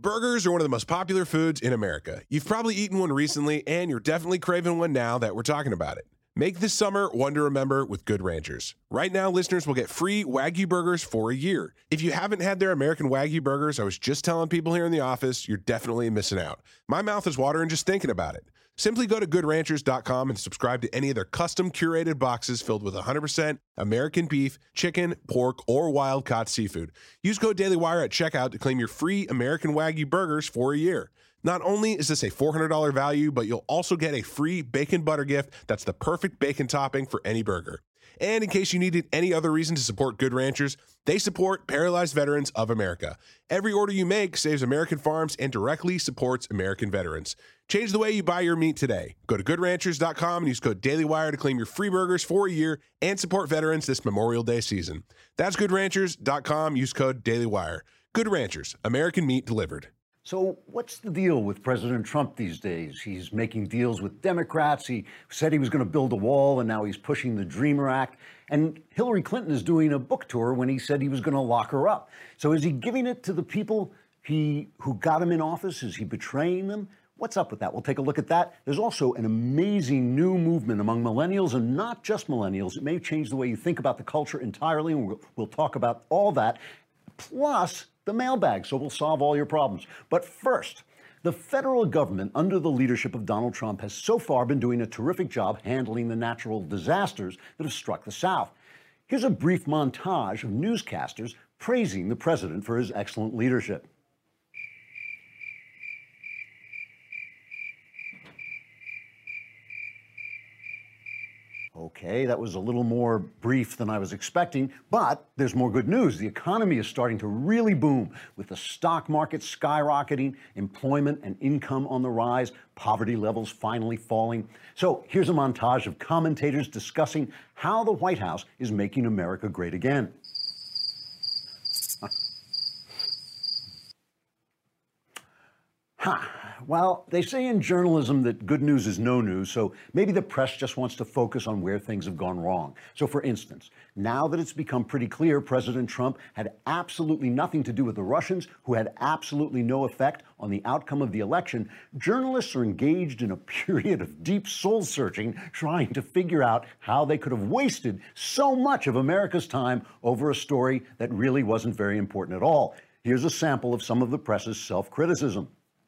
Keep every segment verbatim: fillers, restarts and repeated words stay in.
Burgers are one of the most popular foods in America. You've probably eaten one recently, and you're definitely craving one now that we're talking about it. Make this summer one to remember with Good Ranchers. Right now, listeners will get free Wagyu burgers for a year. If you haven't had their American Wagyu burgers, I was just telling people here in the office, you're definitely missing out. My mouth is watering just thinking about it. Simply go to good ranchers dot com and subscribe to any of their custom curated boxes filled with one hundred percent American beef, chicken, pork, or wild-caught seafood. Use code DailyWire at checkout to claim your free American Wagyu burgers for a year. Not only is this a four hundred dollars value, but you'll also get a free bacon butter gift that's the perfect bacon topping for any burger. And in case you needed any other reason to support Good Ranchers, they support Paralyzed Veterans of America. Every order you make saves American farms and directly supports American veterans. Change the way you buy your meat today. Go to good ranchers dot com and use code DailyWire to claim your free burgers for a year and support veterans this Memorial Day season. That's good ranchers dot com. Use code DailyWire. Good Ranchers, American meat delivered. So what's the deal with President Trump these days? He's making deals with Democrats. He said he was going to build a wall, and now he's pushing the Dreamer Act. And Hillary Clinton is doing a book tour when he said he was going to lock her up. So is he giving it to the people he who got him in office? Is he betraying them? What's up with that? We'll take a look at that. There's also an amazing new movement among millennials, and not just millennials. It may change the way you think about the culture entirely, and we'll, we'll talk about all that. Plus, the mailbag, so we'll solve all your problems. But first, the federal government, under the leadership of Donald Trump, has so far been doing a terrific job handling the natural disasters that have struck the South. Here's a brief montage of newscasters praising the president for his excellent leadership. Okay, that was a little more brief than I was expecting, but there's more good news. The economy is starting to really boom, with the stock market skyrocketing, employment and income on the rise, poverty levels finally falling. So here's a montage of commentators discussing how the White House is making America great again. Ha! Well, they say in journalism that good news is no news, so maybe the press just wants to focus on where things have gone wrong. So for instance, now that it's become pretty clear President Trump had absolutely nothing to do with the Russians, who had absolutely no effect on the outcome of the election, journalists are engaged in a period of deep soul-searching, trying to figure out how they could have wasted so much of America's time over a story that really wasn't very important at all. Here's a sample of some of the press's self-criticism.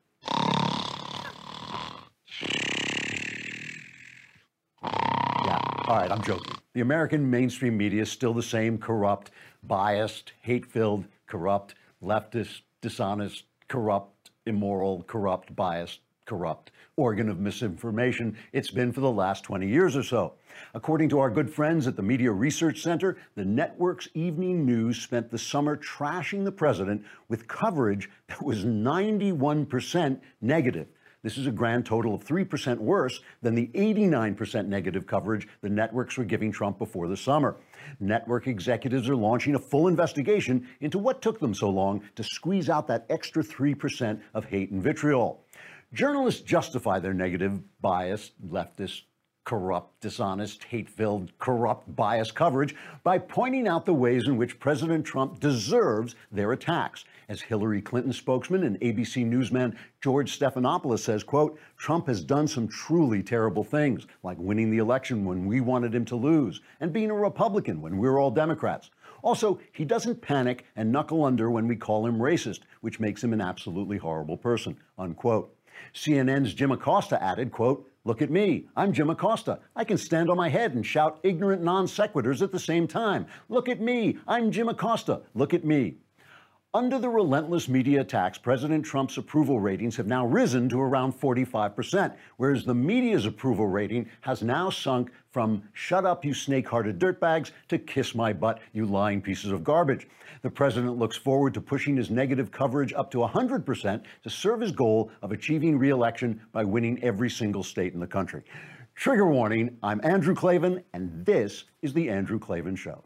All right, I'm joking. The American mainstream media is still the same: corrupt, biased, hate-filled, corrupt, leftist, dishonest, corrupt, immoral, corrupt, biased, corrupt organ of misinformation it's been for the last twenty years or so. According to our good friends at the Media Research Center, the network's evening news spent the summer trashing the president with coverage that was ninety-one percent negative. This is a grand total of three percent worse than the eighty-nine percent negative coverage the networks were giving Trump before the summer. Network executives are launching a full investigation into what took them so long to squeeze out that extra three percent of hate and vitriol. Journalists justify their negative, biased, leftist, corrupt, dishonest, hate-filled, corrupt, biased coverage by pointing out the ways in which President Trump deserves their attacks. As Hillary Clinton spokesman and A B C newsman George Stephanopoulos says, quote, Trump has done some truly terrible things, like winning the election when we wanted him to lose, and being a Republican when we're all Democrats. Also, he doesn't panic and knuckle under when we call him racist, which makes him an absolutely horrible person, unquote. C N N's Jim Acosta added, quote, look at me, I'm Jim Acosta. I can stand on my head and shout ignorant non sequiturs at the same time. Look at me, I'm Jim Acosta. Look at me. Under the relentless media attacks, President Trump's approval ratings have now risen to around forty-five percent, whereas the media's approval rating has now sunk from shut up, you snake-hearted dirtbags, to kiss my butt, you lying pieces of garbage. The president looks forward to pushing his negative coverage up to one hundred percent to serve his goal of achieving re-election by winning every single state in the country. Trigger warning, I'm Andrew Klavan, and this is The Andrew Klavan Show.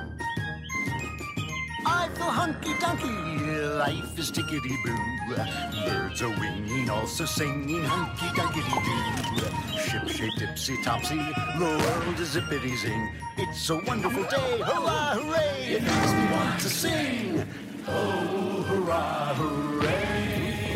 I feel hunky-dunky, life is tickety-boo. Birds are winging, also singing hunky-dunky-doo. Ship-shape, tipsy-topsy, the world is zippity-zing. It's a wonderful day, hurrah, hooray! It makes me want to sing. Oh, hurrah, hooray!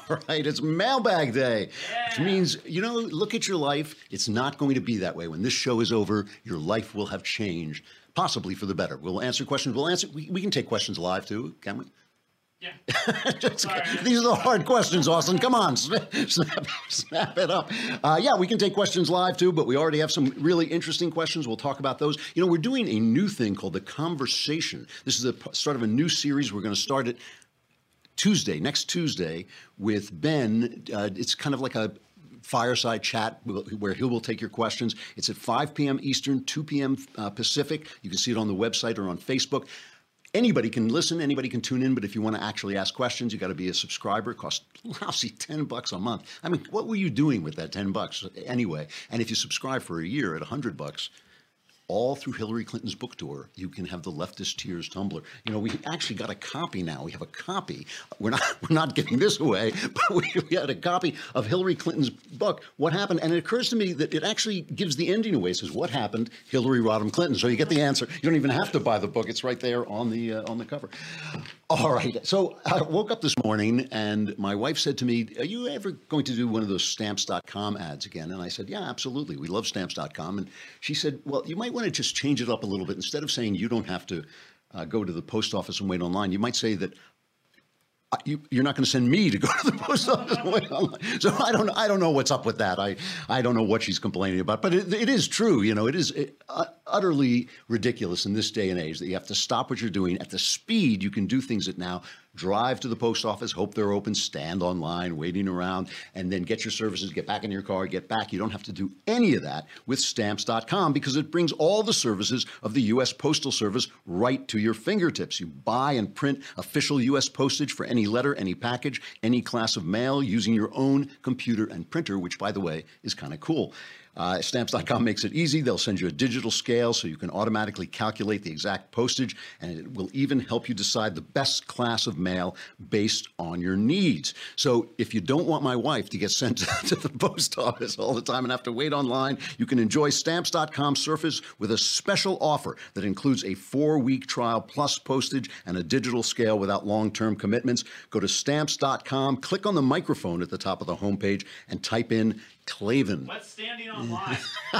All right, it's Mailbag Day, yeah. Which means, you know, look at your life. It's not going to be that way. When this show is over, your life will have changed, possibly for the better. We'll answer questions. We'll answer. We, we can take questions live, too, can we? Yeah. Just, these are the hard questions, Austin. Come on, snap, snap, snap it up. Uh, yeah, we can take questions live, too, but we already have some really interesting questions. We'll talk about those. You know, we're doing a new thing called The Conversation. This is the start of a new series. We're going to start it Tuesday, next Tuesday, with Ben. Uh, it's kind of like a fireside chat where he will take your questions. It's at five p.m. Eastern, two p.m. Uh, Pacific. You can see it on the website or on Facebook. Anybody can listen, anybody can tune in, but if you want to actually ask questions, you got to be a subscriber. It costs lousy ten bucks a month. I mean, what were you doing with that ten bucks anyway? And if you subscribe for a year at one hundred bucks, all through Hillary Clinton's book tour, you can have the Leftist Tears tumbler. You know, we actually got a copy now. We have a copy. We're not we're not giving this away, but we, we had a copy of Hillary Clinton's book, What Happened? And it occurs to me that it actually gives the ending away. It says, What Happened? Hillary Rodham Clinton. So you get the answer. You don't even have to buy the book. It's right there on the uh, on the cover. All right. So I woke up this morning and my wife said to me, are you ever going to do one of those stamps dot com ads again? And I said, yeah, absolutely. We love stamps dot com. And she said, well, you might want to just change it up a little bit. Instead of saying you don't have to uh, go to the post office and wait online, you might say that uh, you, you're not going to send me to go to the post office and wait online. So I don't, I don't know what's up with that. I, I don't know what she's complaining about, but it, it is true. You know, it is it, uh, utterly ridiculous in this day and age that you have to stop what you're doing at the speed you can do things at now. Drive to the post office, hope they're open, stand online, waiting around, and then get your services, get back in your car, get back. You don't have to do any of that with stamps dot com because it brings all the services of the U S Postal Service right to your fingertips. You buy and print official U S postage for any letter, any package, any class of mail using your own computer and printer, which, by the way, is kind of cool. Uh, stamps dot com makes it easy. They'll send you a digital scale so you can automatically calculate the exact postage, and it will even help you decide the best class of mail based on your needs. So if you don't want my wife to get sent to the post office all the time and have to wait online, you can enjoy stamps dot com Surface with a special offer that includes a four-week trial plus postage and a digital scale without long-term commitments. Go to stamps dot com, click on the microphone at the top of the homepage, and type in Klavan. What's standing on line?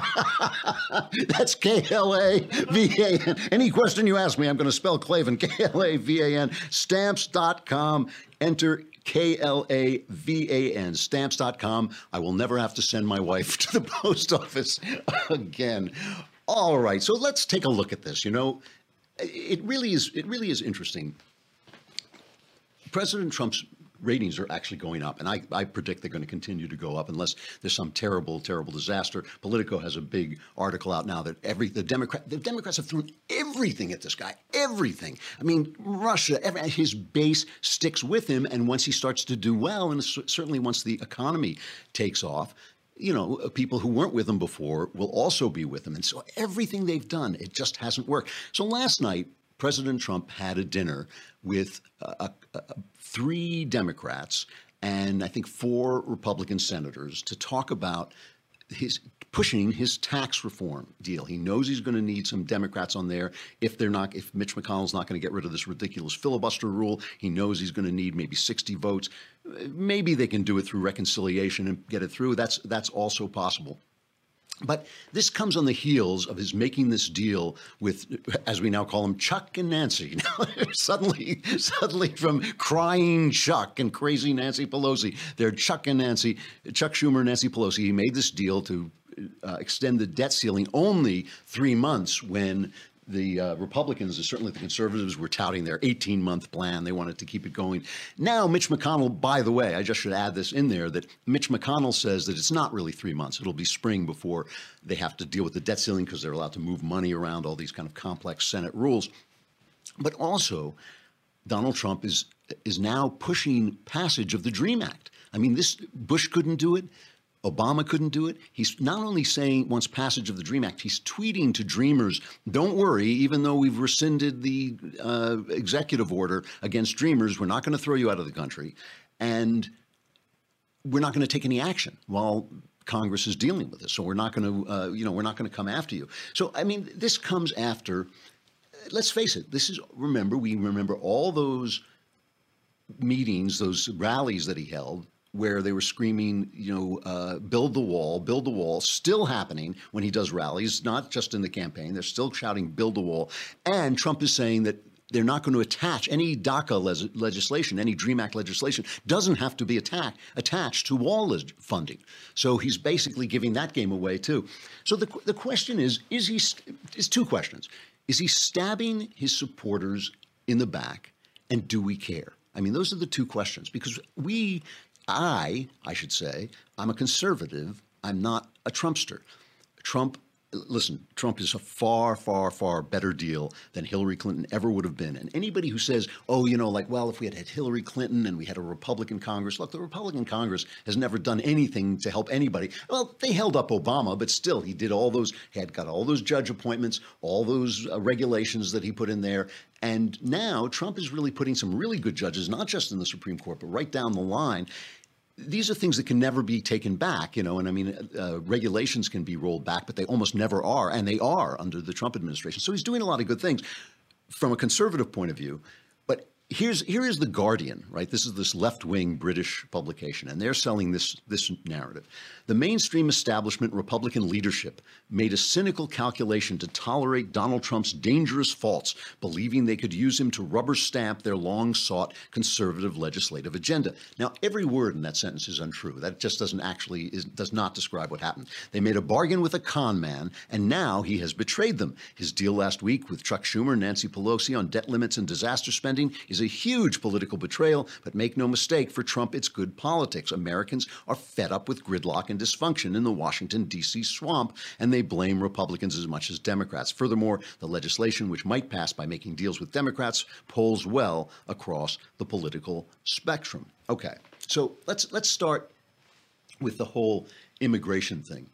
That's K L A V A N. Any question you ask me, I'm going to spell Klavan, K L A V A N. Stamps dot com. Enter K L A V A N. Stamps dot com. I will never have to send my wife to the post office again. All right, so let's take a look at this. You know, it really is, it really is interesting. President Trump's ratings are actually going up, and I, I predict they're going to continue to go up unless there's some terrible, terrible disaster. Politico has a big article out now that every the Democrat the Democrats have thrown everything at this guy, everything. I mean, Russia, every, his base sticks with him, and once he starts to do well, and certainly once the economy takes off, you know, people who weren't with him before will also be with him. And so everything they've done, it just hasn't worked. So last night, President Trump had a dinner with uh, uh, three Democrats and I think four Republican senators to talk about his pushing his tax reform deal. He knows he's going to need some Democrats on there if they're not, if Mitch McConnell's not going to get rid of this ridiculous filibuster rule. He knows he's going to need maybe sixty votes. Maybe they can do it through reconciliation and get it through. That's that's also possible. But this comes on the heels of his making this deal with, as we now call them, Chuck and Nancy. suddenly, suddenly from crying Chuck and crazy Nancy Pelosi, they're Chuck and Nancy, Chuck Schumer and Nancy Pelosi. He made this deal to uh, extend the debt ceiling only three months when the uh, Republicans, and certainly the conservatives, were touting their eighteen-month plan. They wanted to keep it going. Now, Mitch McConnell, by the way, I just should add this in there, that Mitch McConnell says that it's not really three months. It'll be spring before they have to deal with the debt ceiling because they're allowed to move money around, all these kind of complex Senate rules. But also, Donald Trump is is now pushing passage of the DREAM Act. I mean, this Bush couldn't do it. Obama couldn't do it. He's not only saying wants passage of the DREAM Act, he's tweeting to Dreamers, don't worry, even though we've rescinded the uh, executive order against Dreamers, we're not going to throw you out of the country. And we're not going to take any action while Congress is dealing with this. So we're not going to, uh, you know, we're not going to come after you. So, I mean, this comes after, let's face it, this is, remember, we remember all those meetings, those rallies that he held where they were screaming, you know, uh, build the wall, build the wall, still happening when he does rallies, not just in the campaign. They're still shouting, build the wall. And Trump is saying that they're not going to attach any DACA les- legislation, any DREAM Act legislation doesn't have to be attack- attached to wall leg- funding. So he's basically giving that game away too. So the the question is, is he, st- is two questions. Is he stabbing his supporters in the back, and do we care? I mean, those are the two questions, because we, I, I should say, I'm a conservative. I'm not a Trumpster. Trump Listen, Trump is a far, far, far better deal than Hillary Clinton ever would have been. And anybody who says, oh, you know, like, well, if we had had Hillary Clinton and we had a Republican Congress, look, the Republican Congress has never done anything to help anybody. Well, they held up Obama, but still, he did all those, he had got all those judge appointments, all those uh, regulations that he put in there. And now Trump is really putting some really good judges, not just in the Supreme Court, but right down the line. These are things that can never be taken back, you know, and I mean, uh, regulations can be rolled back, but they almost never are, and they are under the Trump administration. So he's doing a lot of good things from a conservative point of view. But here's here is The Guardian, right? This is this left-wing British publication, and they're selling this this narrative. The mainstream establishment Republican leadership made a cynical calculation to tolerate Donald Trump's dangerous faults, believing they could use him to rubber stamp their long-sought conservative legislative agenda. Now, every word in that sentence is untrue. That just doesn't actually, is, does not describe what happened. They made a bargain with a con man, and now he has betrayed them. His deal last week with Chuck Schumer and Nancy Pelosi on debt limits and disaster spending is a huge political betrayal, but make no mistake, for Trump, it's good politics. Americans are fed up with gridlock and dysfunction in the Washington, D C swamp, and they blame Republicans as much as Democrats. Furthermore, the legislation, which might pass by making deals with Democrats, polls well across the political spectrum. Okay, so let's let's start with the whole immigration thing.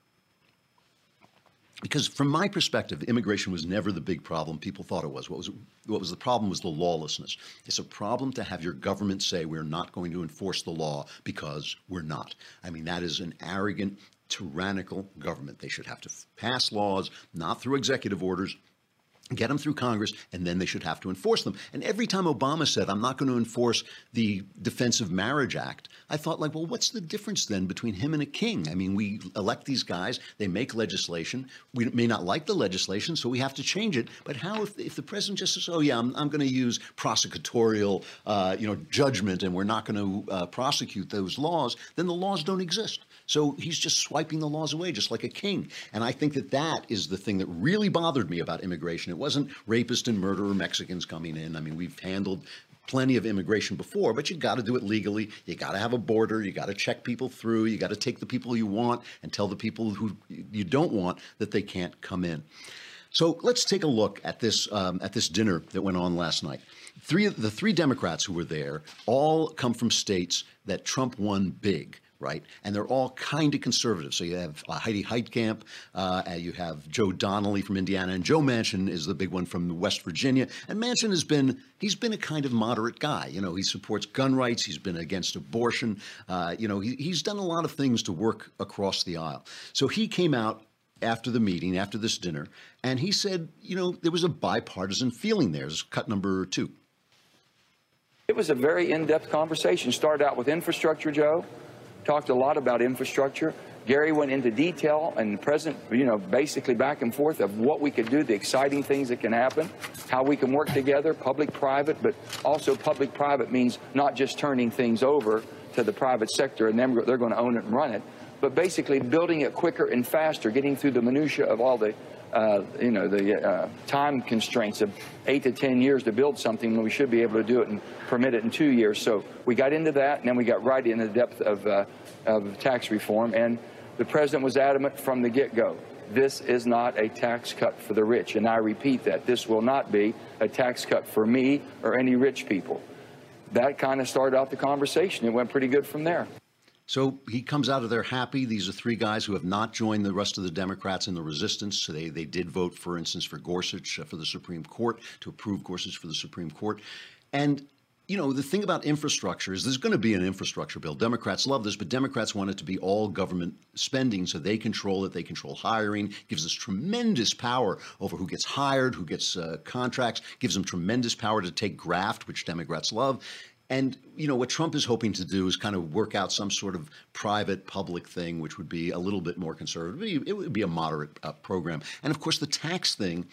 Because from my perspective, immigration was never the big problem people thought it was. What was what was the problem was the lawlessness. It's a problem to have your government say we're not going to enforce the law because we're not. I mean, that is an arrogant, tyrannical government. They should have to pass laws, not through executive orders, get them through Congress, and then they should have to enforce them. And every time Obama said, I'm not going to enforce the Defensive Marriage Act, I thought, like, well, what's the difference then between him and a king? I mean, we elect these guys, they make legislation. We may not like the legislation, so we have to change it. But how if, if the president just says, oh, yeah, I'm, I'm going to use prosecutorial, uh, you know, judgment, and we're not going to uh, prosecute those laws, then the laws don't exist. So he's just swiping the laws away, just like a king. And I think that that is the thing that really bothered me about immigration. It wasn't rapist and murderer Mexicans coming in. I mean, we've handled plenty of immigration before, but you got to do it legally. You got to have a border. You got to check people through. You got to take the people you want and tell the people who you don't want that they can't come in. So let's take a look at this um, at this dinner that went on last night. Three the three Democrats who were there all come from states that Trump won big. Right, and they're all kind of conservative. So you have uh, Heidi Heitkamp, uh, you have Joe Donnelly from Indiana, and Joe Manchin is the big one from West Virginia. And Manchin has been, he's been a kind of moderate guy. You know, he supports gun rights. He's been against abortion. Uh, you know, he, he's done a lot of things to work across the aisle. So he came out after the meeting, after this dinner, and he said, you know, there was a bipartisan feeling there. This is cut number two. It was a very in-depth conversation. Started out with infrastructure, Joe. Talked a lot about infrastructure. Gary went into detail, and the president, you know, basically back and forth of what we could do, the exciting things that can happen, how we can work together, public-private, but also public-private means not just turning things over to the private sector and then they're going to own it and run it, but basically building it quicker and faster, getting through the minutia of all the Uh, you know, the uh, time constraints of eight to ten years to build something when we should be able to do it and permit it in two years. So we got into that, and then we got right into the depth of, uh, of tax reform. And the president was adamant from the get-go. This is not a tax cut for the rich. And I repeat that. This will not be a tax cut for me or any rich people. That kind of started out the conversation. It went pretty good from there. So he comes out of there happy. These are three guys who have not joined the rest of the Democrats in the resistance. So they, they did vote, for instance, for Gorsuch uh, for the Supreme Court, to approve Gorsuch for the Supreme Court. And, you know, the thing about infrastructure is there's going to be an infrastructure bill. Democrats love this, but Democrats want it to be all government spending, so they control it. They control hiring, gives us tremendous power over who gets hired, who gets uh, contracts, gives them tremendous power to take graft, which Democrats love. And, you know, what Trump is hoping to do is kind of work out some sort of private public thing, which would be a little bit more conservative. It would be a moderate uh, program. And, of course, the tax thing,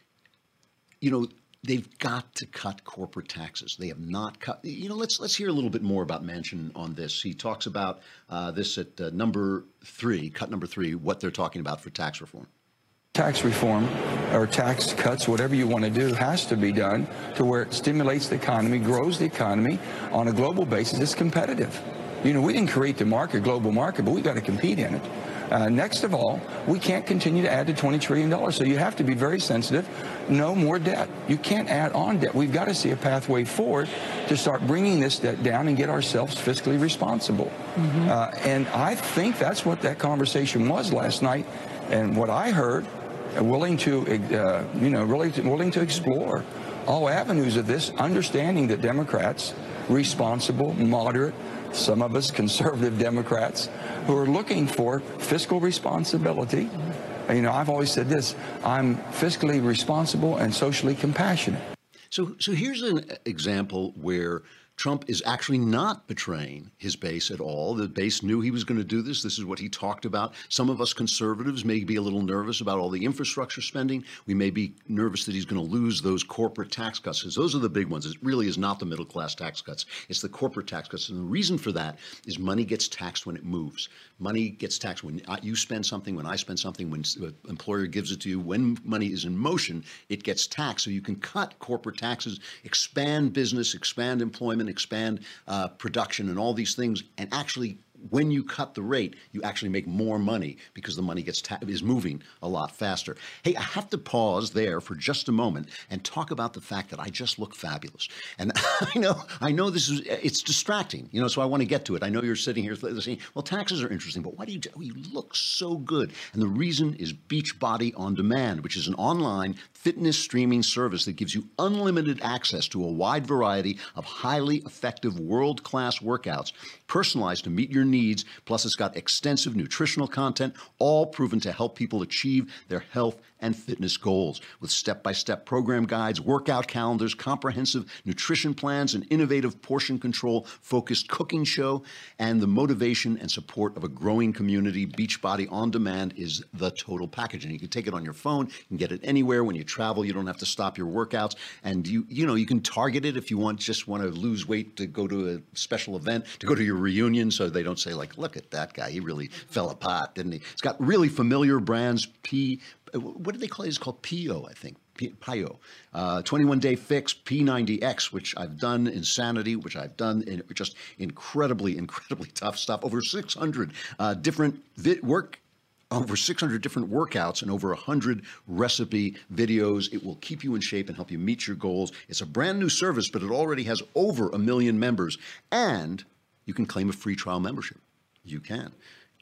you know, they've got to cut corporate taxes. They have not cut. You know, let's let's hear a little bit more about Manchin on this. He talks about uh, this at uh, number three, cut number three, what they're talking about for tax reform. Tax reform or tax cuts, whatever you want to do, has to be done to where it stimulates the economy, grows the economy on a global basis. It's competitive. You know, we didn't create the market, global market, but we've got to compete in it. Uh, next of all, we can't continue to add to twenty trillion dollars. So you have to be very sensitive. No more debt. You can't add on debt. We've got to see a pathway forward to start bringing this debt down and get ourselves fiscally responsible. Mm-hmm. uh, and I think that's what that conversation was last night. And what I heard, uh, willing to, uh, you know, really to, willing to explore all avenues of this, understanding that Democrats, responsible, moderate, some of us conservative Democrats, who are looking for fiscal responsibility. You know, I've always said this, I'm fiscally responsible and socially compassionate. So, so here's an example where Trump is actually not betraying his base at all. The base knew he was going to do this. This is what he talked about. Some of us conservatives may be a little nervous about all the infrastructure spending. We may be nervous that he's going to lose those corporate tax cuts, because those are the big ones. It really is not the middle class tax cuts. It's the corporate tax cuts. And the reason for that is money gets taxed when it moves. Money gets taxed when you spend something, when I spend something, when an employer gives it to you. When money is in motion, it gets taxed. So you can cut corporate taxes, expand business, expand employment, expand uh, production and all these things, and actually when you cut the rate, you actually make more money because the money gets ta- is moving a lot faster. Hey, I have to pause there for just a moment and talk about the fact that I just look fabulous. And I know, I know this is, it's distracting, you know, so I want to get to it. I know you're sitting here saying, well, taxes are interesting, but why do you, do? you look so good? And the reason is Beachbody On Demand, which is an online fitness streaming service that gives you unlimited access to a wide variety of highly effective world-class workouts, personalized to meet your needs. Plus, it's got extensive nutritional content, all proven to help people achieve their health and fitness goals. With step-by-step program guides, workout calendars, comprehensive nutrition plans, an innovative portion control focused cooking show, and the motivation and support of a growing community, Beachbody On Demand is the total package. And you can take it on your phone, you can get it anywhere. When you travel, you don't have to stop your workouts. And you you know, you can target it if you want, just want to lose weight to go to a special event, to go to your reunion, so they don't say like, look at that guy, he really fell apart, didn't he? It's got really familiar brands, P, what do they call it? It's called P O, I think. P I O. Uh, twenty-one day fix, P ninety X, which I've done, Insanity, which I've done, in just incredibly, incredibly tough stuff. Over six hundred uh, different vi- work. Over six hundred different workouts and over one hundred recipe videos. It will keep you in shape and help you meet your goals. It's a brand new service, but it already has over a million members. And you can claim a free trial membership. You can.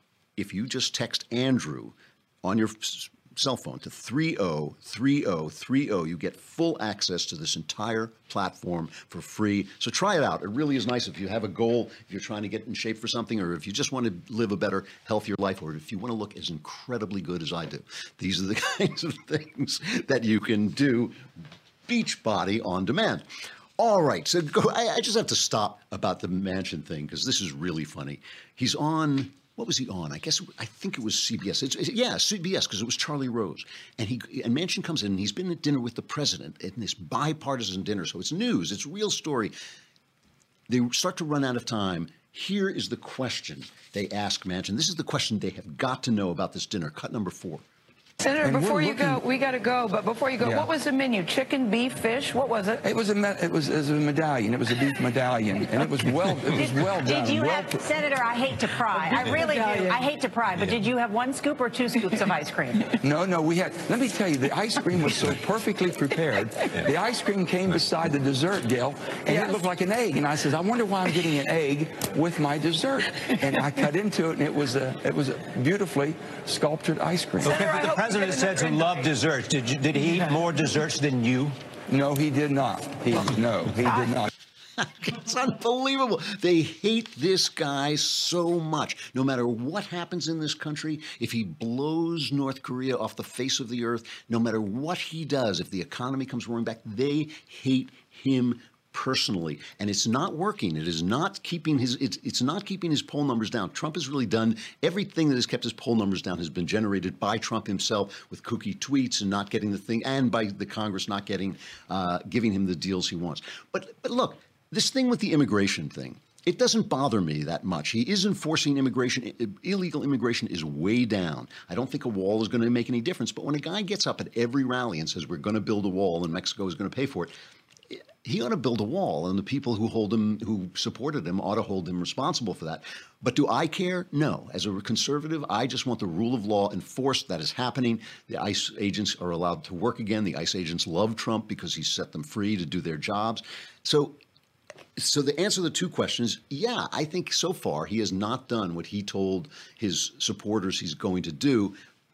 If you just text Andrew on your cell phone to three oh three oh three oh, you get full access to this entire platform for free. So try it out. It really is nice if you have a goal, if you're trying to get in shape for something, or if you just want to live a better, healthier life, or if you want to look as incredibly good as I do. These are the kinds of things that you can do. Beachbody On Demand. All right, so go, I, I just have to stop about the Manchin thing, because this is really funny. He's on... What was he on? I guess I think it was C B S. It's, it's, yeah, C B S, because it was Charlie Rose. And he and Manchin comes in, and he's been at dinner with the president in this bipartisan dinner. So it's news. It's real story. They start to run out of time. Here is the question they ask Manchin. This is the question they have got to know about this dinner. Cut number four. Senator, And before you looking- go, we got to go. But before you go, Yeah. what was the menu? Chicken, beef, fish? What was it? It was a me- it was, it was a medallion. It was a beef medallion, and it was well it was well done. Did you well have, pr- Senator, I hate to pry. I really do. I hate to pry, but did you have one scoop or two scoops of ice cream? No, no, we had, let me tell you, the ice cream was so perfectly prepared. The ice cream came beside the dessert, Gail, and Yes. it looked like an egg. And I said, I wonder why I'm getting an egg with my dessert. And I cut into it, and it was a, it was a beautifully sculptured ice cream. Senator, Okay, I but the hope you president get said to another- love desserts. Did you, did he eat more desserts than you? No, he did not. He, no, he did not. It's unbelievable. They hate this guy so much. No matter what happens in this country, if he blows North Korea off the face of the earth, no matter what he does, if the economy comes roaring back, they hate him personally, and it's not working. It is not keeping his it's it's not keeping his poll numbers down. Trump has really done everything that has kept his poll numbers down has been generated by Trump himself with kooky tweets and not getting the thing, and by the Congress not getting uh, giving him the deals he wants. But but look, this thing with the immigration thing, it doesn't bother me that much. He is enforcing immigration. Illegal immigration is way down. I don't think a wall is going to make any difference. But when a guy gets up at every rally and says we're going to build a wall and Mexico is going to pay for it, he ought to build a wall, and the people who hold him, who supported him, ought to hold him responsible for that. But do I care? No. As a conservative, I just want the rule of law enforced. That is happening. The ICE agents are allowed to work again. The ICE agents love Trump because he set them free to do their jobs. So, so the answer to the two questions, yeah, I think so far he has not done what he told his supporters he's going to do.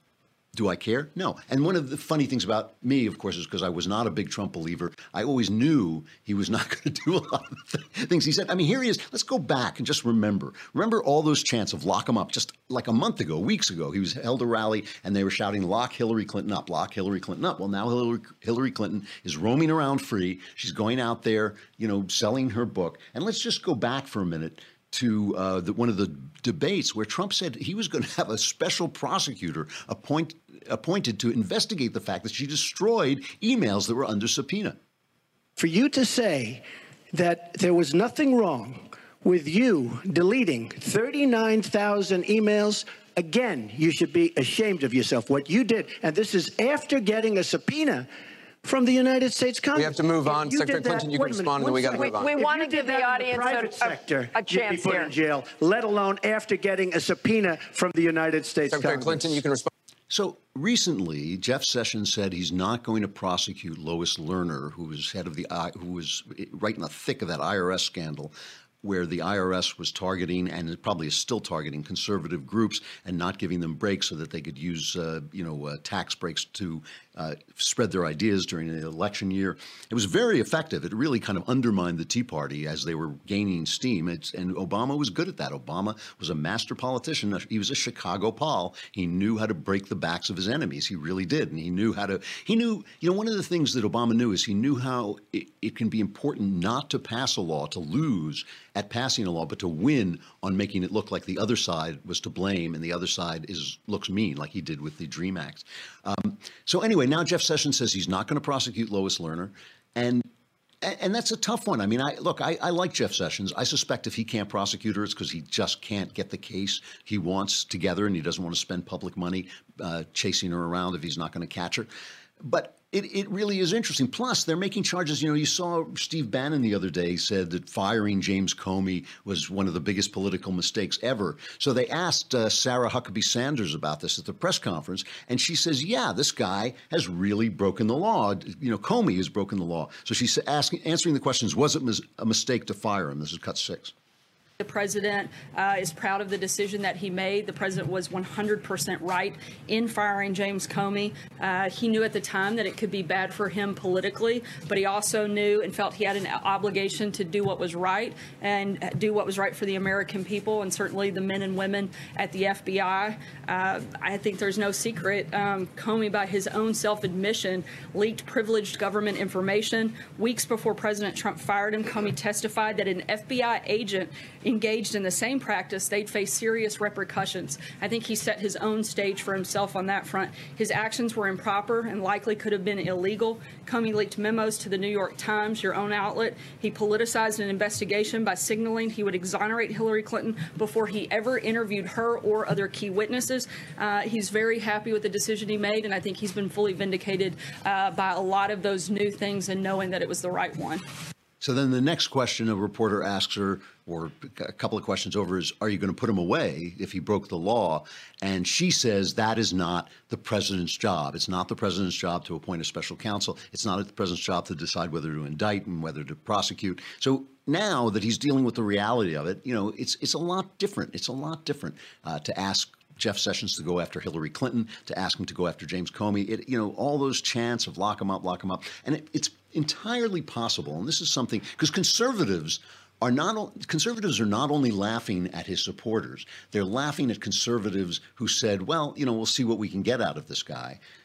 Do I care? No. And one of the funny things about me, of course, is because I was not a big Trump believer. I always knew he was not going to do a lot of the th- things he said. I mean, here he is. Let's go back and just remember. Remember all those chants of lock him up. Just like a month ago, weeks ago, he was held a rally and they were shouting, lock Hillary Clinton up, lock Hillary Clinton up. Well, now Hillary, Hillary Clinton is roaming around free. She's going out there, you know, selling her book. And let's just go back for a minute to uh, the, one of the debates where Trump said he was going to have a special prosecutor appoint, appointed to investigate the fact that she destroyed emails that were under subpoena. For you to say that there was nothing wrong with you deleting thirty-nine thousand emails, again, you should be ashamed of yourself. What you did, and this is after getting a subpoena from the United States Congress. We have to move on. You Secretary Clinton, you can respond, and then we got to move on. We want to give the audience a, sector, a, a chance be put here. in jail, let alone after getting a subpoena from the United States Secretary Congress. Clinton, you can respond. So recently, Jeff Sessions said he's not going to prosecute Lois Lerner, who was head of the who was right in the thick of that I R S scandal, where the I R S was targeting, and it probably is still targeting, conservative groups and not giving them breaks so that they could use, uh, you know, uh, tax breaks to uh, spread their ideas during the election year. It was very effective. It really kind of undermined the Tea Party as they were gaining steam. It's, and Obama was good at that. Obama was a master politician. He was a Chicago Paul. He knew how to break the backs of his enemies. He really did. And he knew how to, he knew, you know, one of the things that Obama knew is he knew how it, it can be important not to pass a law, to lose at passing a law, but to win on making it look like the other side was to blame and the other side is looks mean, like he did with the DREAM Act. Um, so anyway, now Jeff Sessions says he's not going to prosecute Lois Lerner, and and that's a tough one. I mean, I look, I, I like Jeff Sessions. I suspect if he can't prosecute her, it's because he just can't get the case he wants together, and he doesn't want to spend public money uh, chasing her around if he's not going to catch her. But it, it really is interesting. Plus, they're making charges. You know, you saw Steve Bannon the other day said that firing James Comey was one of the biggest political mistakes ever. So they asked uh, Sarah Huckabee Sanders about this at the press conference, and she says, yeah, this guy has really broken the law. You know, Comey has broken the law. So she's asking, answering the questions, was it mis- a mistake to fire him? This is cut six. The president uh, is proud of the decision that he made. The president was one hundred percent right in firing James Comey. Uh, he knew at the time that it could be bad for him politically, but he also knew and felt he had an obligation to do what was right and do what was right for the American people and certainly the men and women at the F B I. Uh, I think there's no secret. Um, Comey, by his own self-admission, leaked privileged government information. Weeks before President Trump fired him, Comey testified that an F B I agent engaged in the same practice, they'd face serious repercussions. I think he set his own stage for himself on that front. His actions were improper and likely could have been illegal. Comey leaked memos to the New York Times, your own outlet. He politicized an investigation by signaling he would exonerate Hillary Clinton before he ever interviewed her or other key witnesses. Uh, he's very happy with the decision he made, and I think he's been fully vindicated uh, by a lot of those new things and knowing that it was the right one. So then the next question a reporter asks her, or a couple of questions over, is, are you going to put him away if he broke the law? And she says that is not the president's job. It's not the president's job to appoint a special counsel. It's not the president's job to decide whether to indict and whether to prosecute. So now that he's dealing with the reality of it, you know, it's it's a lot different. It's a lot different uh, to ask Jeff Sessions to go after Hillary Clinton, to ask him to go after James Comey. It, you know, all those chants of lock him up, lock him up. And it, it's entirely possible, and this is something, because conservatives are not conservatives are not only laughing at his supporters, they're laughing at conservatives who said, well, you know, we'll see what we can get out of this guy.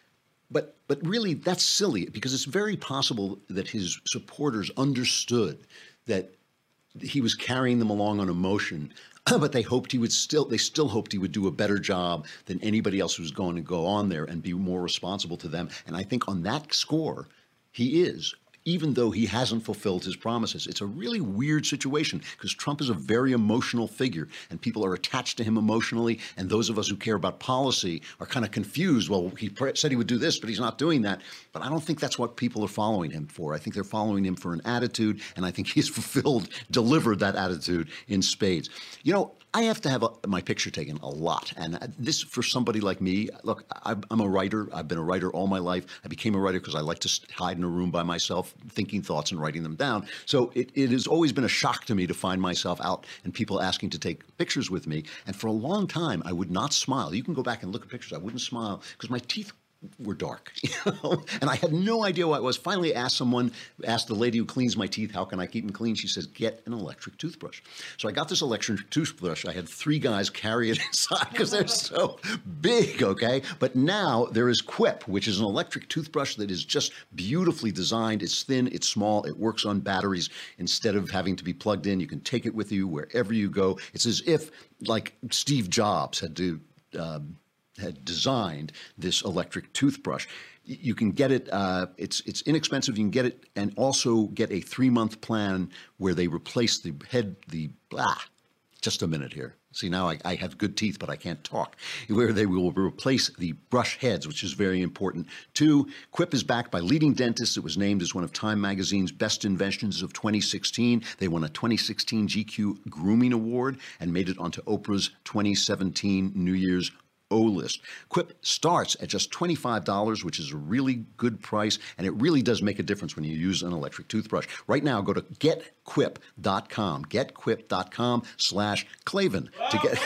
but but really, that's silly because it's very possible that his supporters understood that he was carrying them along on emotion, but they hoped he would still, they still hoped he would do a better job than anybody else who was going to go on there and be more responsible to them. And I think on that score, he is, even though he hasn't fulfilled his promises. It's a really weird situation because Trump is a very emotional figure and people are attached to him emotionally. And those of us who care about policy are kind of confused. Well, he said he would do this, but he's not doing that. But I don't think that's what people are following him for. I think they're following him for an attitude. And I think he's fulfilled, delivered that attitude in spades. You know, I have to have a, my picture taken a lot. And this, for somebody like me, look, I'm a writer. I've been a writer all my life. I became a writer because I like to hide in a room by myself, thinking thoughts and writing them down. So it, it has always been a shock to me to find myself out and people asking to take pictures with me. And for a long time, I would not smile. You can go back and look at pictures. I wouldn't smile because my teeth were dark, you know, and I had no idea what it was. Finally asked someone, asked the lady who cleans my teeth, how can I keep them clean? She says, get an electric toothbrush. So I got this electric toothbrush. I had three guys carry it inside because they're so big, okay? But now there is Quip, which is an electric toothbrush that is just beautifully designed. It's thin, it's small, it works on batteries. Instead of having to be plugged in, you can take it with you wherever you go. It's as if, like Steve Jobs had to um, had designed this electric toothbrush. You can get it, uh, it's it's inexpensive, you can get it and also get a three-month plan where they replace the head, the, ah, just a minute here. See, now I, I have good teeth, but I can't talk. Where they will replace the brush heads, which is very important. Two, Quip is backed by leading dentists. It was named as one of Time Magazine's best inventions of twenty sixteen. They won a twenty sixteen G Q Grooming Award and made it onto Oprah's twenty seventeen New Year's O-list. Quip starts at just twenty-five dollars, which is a really good price, and it really does make a difference when you use an electric toothbrush. Right now, go to get quip dot com, get quip dot com slash Klavan to get.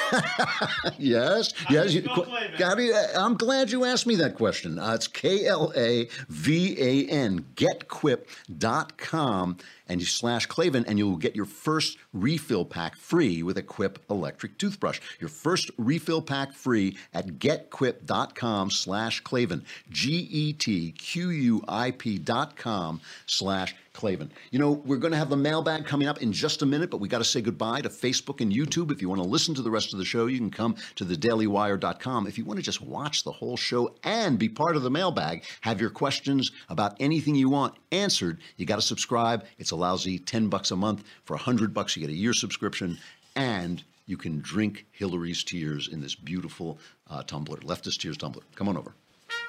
yes, yes. You, Gabby, I'm glad you asked me that question. Uh, it's K L A V A N, get quip dot com. And you slash Klavan, and you'll get your first refill pack free with a Quip electric toothbrush. Your first refill pack free at get quip dot com slash Klavan. G E T Q U I P dot com slash Klavan. You know, we're going to have the mailbag coming up in just a minute, but we got to say goodbye to Facebook and YouTube. If you want to listen to the rest of the show, you can come to the daily wire dot com. If you want to just watch the whole show and be part of the mailbag, have your questions about anything you want answered, you got to subscribe. It's a lousy ten bucks a month. For one hundred bucks, you get a year subscription, and you can drink Hillary's tears in this beautiful uh, tumbler, Leftist Tears tumbler. Come on over.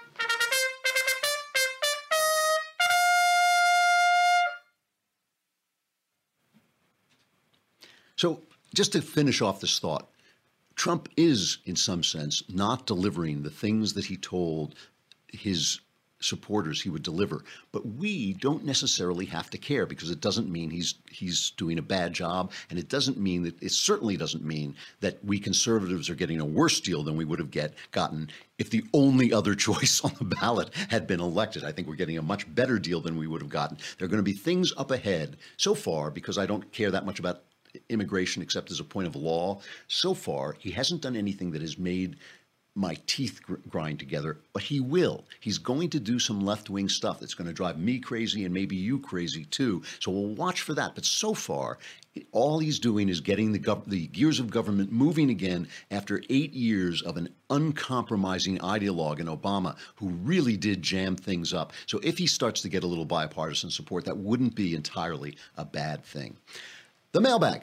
So just to finish off this thought, Trump is, in some sense, not delivering the things that he told his supporters he would deliver. But we don't necessarily have to care because it doesn't mean he's he's doing a bad job. And it doesn't mean that, it certainly doesn't mean that we conservatives are getting a worse deal than we would have get gotten if the only other choice on the ballot had been elected. I think we're getting a much better deal than we would have gotten. There are going to be things up ahead so far, because I don't care that much about immigration except as a point of law. So far, he hasn't done anything that has made my teeth gr- grind together, but he will. He's going to do some left-wing stuff that's going to drive me crazy and maybe you crazy too. So we'll watch for that. But so far, all he's doing is getting the, gov- the gears of government moving again after eight years of an uncompromising ideologue in Obama who really did jam things up. So if he starts to get a little bipartisan support, that wouldn't be entirely a bad thing. The mailbag.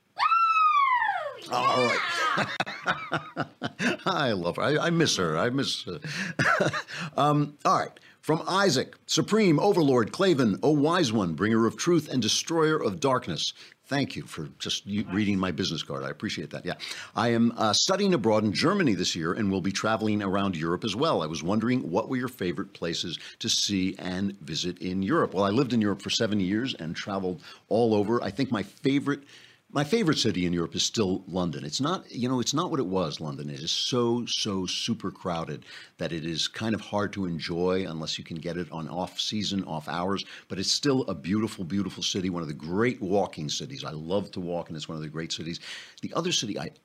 All right. I love her. I, I miss her. I miss her. um, all right. From Isaac, Supreme Overlord Klavan, O wise one, bringer of truth and destroyer of darkness. Thank you for just you reading my business card. I appreciate that. Yeah. I am uh, studying abroad in Germany this year and will be traveling around Europe as well. I was wondering, what were your favorite places to see and visit in Europe? Well, I lived in Europe for seven years and traveled all over. I think my favorite My favorite city in Europe is still London. It's not, you know, it's not what it was, London. It is so, so super crowded that it is kind of hard to enjoy unless you can get it on off season, off hours. But it's still a beautiful, beautiful city, one of the great walking cities. I love to walk, and it's one of the great cities. The other city I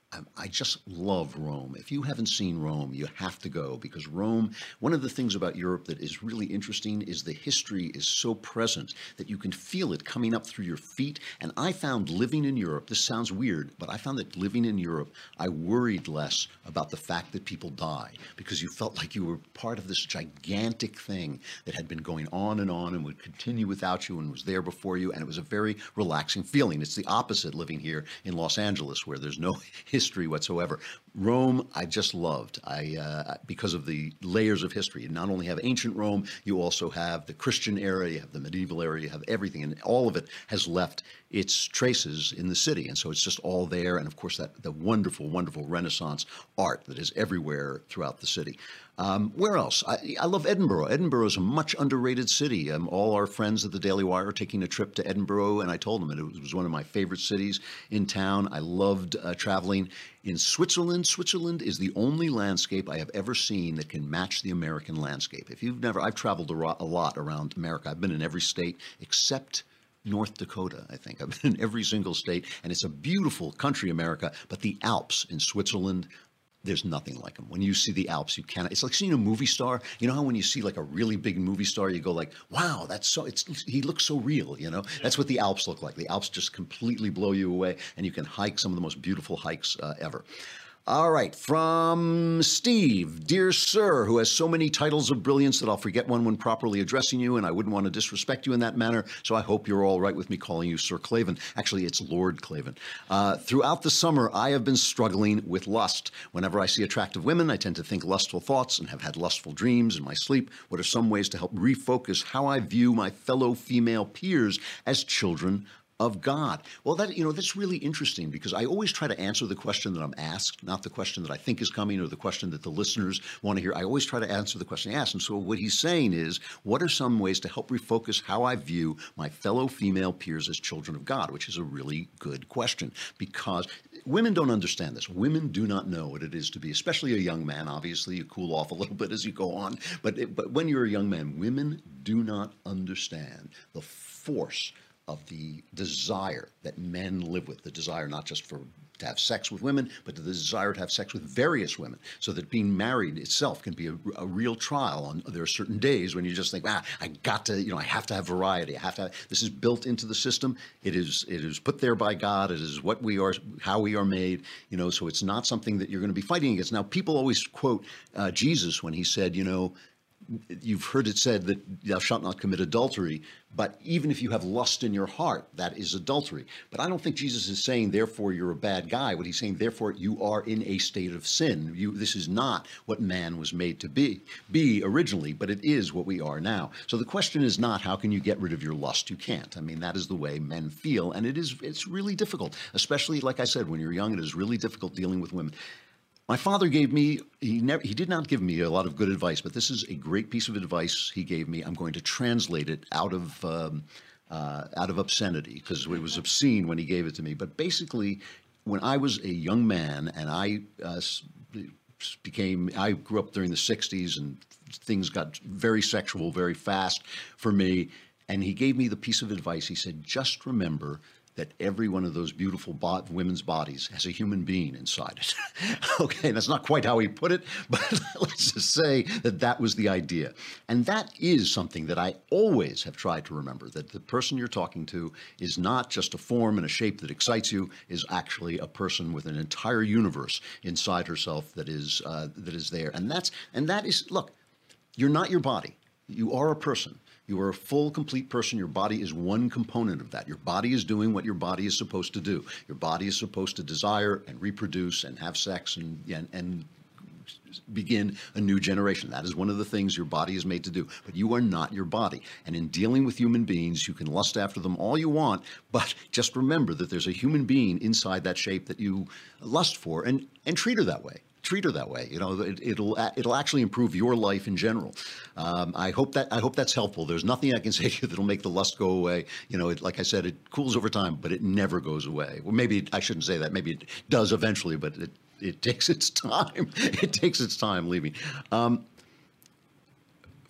I just love Rome. If you haven't seen Rome, you have to go, because Rome, one of the things about Europe that is really interesting is the history is so present that you can feel it coming up through your feet. And I found living in Europe, this sounds weird, but I found that living in Europe, I worried less about the fact that people die, because you felt like you were part of this gigantic thing that had been going on and on and would continue without you and was there before you. And it was a very relaxing feeling. It's the opposite living here in Los Angeles, where there's no history whatsoever. Rome, I just loved. I uh, because of the layers of history. You not only have ancient Rome, you also have the Christian era, you have the medieval era, you have everything, and all of it has left its traces in the city. And so it's just all there. And of course, that the wonderful, wonderful Renaissance art that is everywhere throughout the city. Um, where else? I, I love Edinburgh. Edinburgh is a much underrated city. Um, all our friends at the Daily Wire are taking a trip to Edinburgh, and I told them it was one of my favorite cities in town. I loved uh, traveling. In Switzerland, Switzerland is the only landscape I have ever seen that can match the American landscape. If you've never, I've traveled a, ro- a lot around America. I've been in every state except North Dakota, I think. I've been in every single state, and it's a beautiful country, America, but the Alps in Switzerland, there's nothing like them. When you see the Alps, you cannot, it's like seeing a movie star. You know how when you see like a really big movie star, you go like, wow, that's so, it's, he looks so real, you know? That's what the Alps look like. The Alps just completely blow you away, and you can hike some of the most beautiful hikes uh, ever. All right, from Steve, dear sir, who has so many titles of brilliance that I'll forget one when properly addressing you, and I wouldn't want to disrespect you in that manner, so I hope you're all right with me calling you Sir Klavan. Actually, it's Lord Klavan. Uh, throughout the summer, I have been struggling with lust. Whenever I see attractive women, I tend to think lustful thoughts and have had lustful dreams in my sleep. What are some ways to help refocus how I view my fellow female peers as children of God? Well, that, you know, that's really interesting, because I always try to answer the question that I'm asked, not the question that I think is coming or the question that the listeners want to hear. I always try to answer the question asked. And so what he's saying is, what are some ways to help refocus how I view my fellow female peers as children of God, which is a really good question, because women don't understand this. Women do not know what it is to be, especially a young man. Obviously, you cool off a little bit as you go on. But, it, but when you're a young man, women do not understand the force of the desire that men live with, the desire not just for to have sex with women, but the desire to have sex with various women, so that being married itself can be a, a real trial. On there are certain days when you just think, ah, I got to, you know, I have to have variety. I have to have, this is built into the system. It is, it is put there by God. It is what we are, how we are made, you know, so it's not something that you're going to be fighting against. Now, people always quote uh, Jesus when he said, you know, you've heard it said that thou shalt not commit adultery, but even if you have lust in your heart, that is adultery. But I don't think Jesus is saying, therefore, you're a bad guy. What he's saying, therefore, you are in a state of sin. You, this is not what man was made to be, be originally, but it is what we are now. So the question is not, how can you get rid of your lust? You can't. I mean, that is the way men feel, and it is, it's really difficult, especially, like I said, when you're young, it is really difficult dealing with women. My father gave me, he never, he did not give me a lot of good advice, but this is a great piece of advice he gave me. I'm going to translate it out of, um, uh, out of obscenity, because it was obscene when he gave it to me. But basically, when I was a young man and I uh, became, I grew up during the sixties and things got very sexual very fast for me. And he gave me the piece of advice. He said, just remember that every one of those beautiful bo- women's bodies has a human being inside it. Okay, that's not quite how he put it, but let's just say that that was the idea. And that is something that I always have tried to remember, that the person you're talking to is not just a form and a shape that excites you, is actually a person with an entire universe inside herself that is uh, that is there. And that's and that is, look, you're not your body. You are a person. You are a full, complete person. Your body is one component of that. Your body is doing what your body is supposed to do. Your body is supposed to desire and reproduce and have sex and, and, and begin a new generation. That is one of the things your body is made to do. But you are not your body. And in dealing with human beings, you can lust after them all you want, but just remember that there's a human being inside that shape that you lust for, and, and treat her that way. Treat her that way. You know, it, it'll it'll actually improve your life in general. Um, I hope that I hope that's helpful. There's nothing I can say to you that'll make the lust go away. You know, it, like I said, it cools over time, but it never goes away. Well, maybe I shouldn't say that. Maybe it does eventually, but it it takes its time. It takes its time leaving. Um,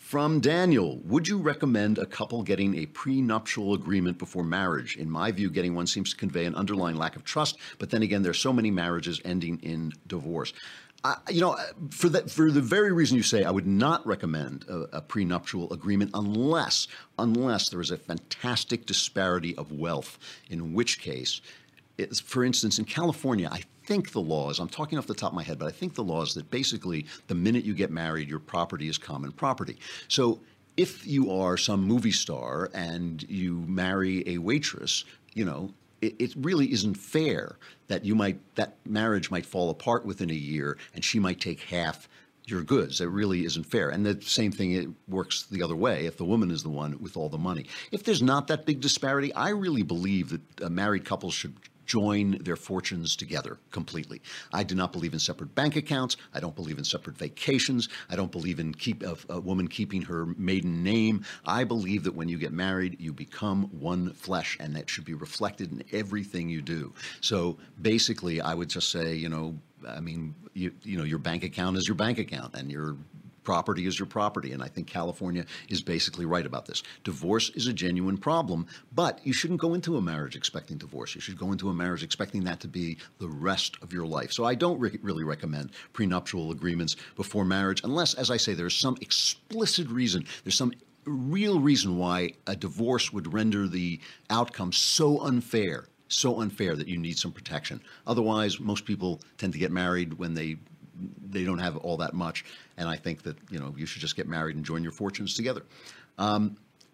From Daniel, would you recommend a couple getting a prenuptial agreement before marriage? In my view, getting one seems to convey an underlying lack of trust, but then again, there's so many marriages ending in divorce. Uh, you know, for that, for the very reason you say, I would not recommend a, a prenuptial agreement unless, unless there is a fantastic disparity of wealth, in which case, it's, for instance, in California, I think the law is, I'm talking off the top of my head, but I think the law is that basically the minute you get married, your property is common property. So if you are some movie star and you marry a waitress, you know, it, it really isn't fair that you might, that marriage might fall apart within a year and she might take half your goods. It really isn't fair. And the same thing, it works the other way if the woman is the one with all the money. If there's not that big disparity, I really believe that uh, married couples should join their fortunes together completely. I do not believe in separate bank accounts. I don't believe in separate vacations. I don't believe in keep a, a woman keeping her maiden name. I believe that when you get married, you become one flesh, and that should be reflected in everything you do. So basically, I would just say, you know, I mean, you, you know, your bank account is your bank account, and your property is your property, and I think California is basically right about this. Divorce is a genuine problem, but you shouldn't go into a marriage expecting divorce. You should go into a marriage expecting that to be the rest of your life. So I don't re- really recommend prenuptial agreements before marriage, unless, as I say, there's some explicit reason, there's some real reason why a divorce would render the outcome so unfair, so unfair that you need some protection. Otherwise, most people tend to get married when they they don't have all that much, and I think that, you know, you should just get married and join your fortunes together. Um,